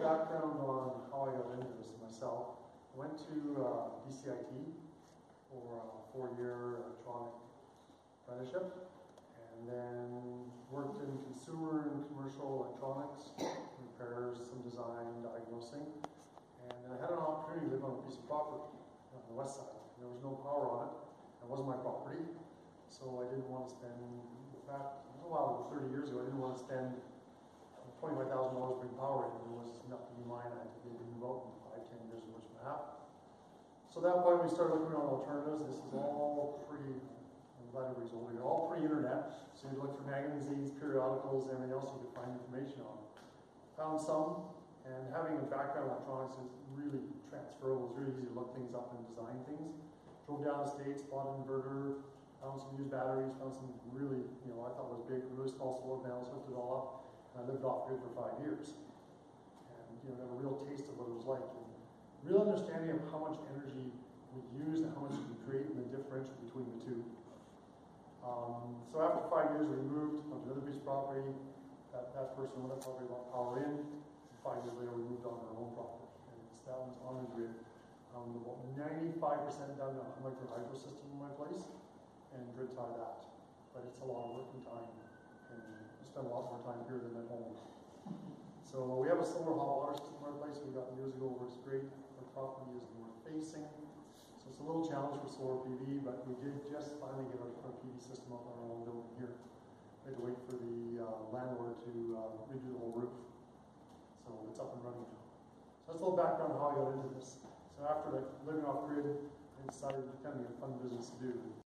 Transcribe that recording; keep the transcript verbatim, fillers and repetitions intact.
background on how I got into this myself. I went to uh, D C I T for a four-year electronic apprenticeship, and then worked in consumer and commercial electronics, repairs, some design, diagnosing. And then I had an opportunity to live on a piece of property on the west side. There was no power on it. It wasn't my property, so I didn't want to spend, in fact, a while ago, thirty years ago, I didn't want to spend twenty-five thousand dollars bring power in. It was enough to be mine. I had to maybe move out in five, ten years, which would happen. So at that point, we started looking around alternatives. This is all pre, I'm glad everybody's older here, all pre-internet. So you look for magazines, periodicals, everything else you could find information on. Found some, and having a background in electronics is really transferable. It's really easy to look things up and design things. Drove down the States, bought an inverter, found some used batteries, found some really, you know, I thought was big, really small solar panels, hooked it all up. I lived off grid for five years, and you know, got a real taste of what it was like, and real understanding of how much energy we use and how much we create, and the differential between the two. Um, so after five years, we moved onto another piece of property. That, that person owned that property, bought power in. And five years later, we moved on to our own property, and it's, that one's on the grid. Um, about ninety-five percent done a micro hydro system in my place, and grid tie that. But it's a lot of work and time. And we spend a lot more time here than at home. So we have a solar hot water system in our place we got years ago, works great. Our property is north facing. So it's a little challenge for solar P V, but we did just finally get our, our P V system up on our own building here. We had to wait for the uh, landlord to uh, redo the whole roof. So it's up and running now. So that's a little background on how I got into this. So after like, living off grid, I decided it was kind of a fun business to do.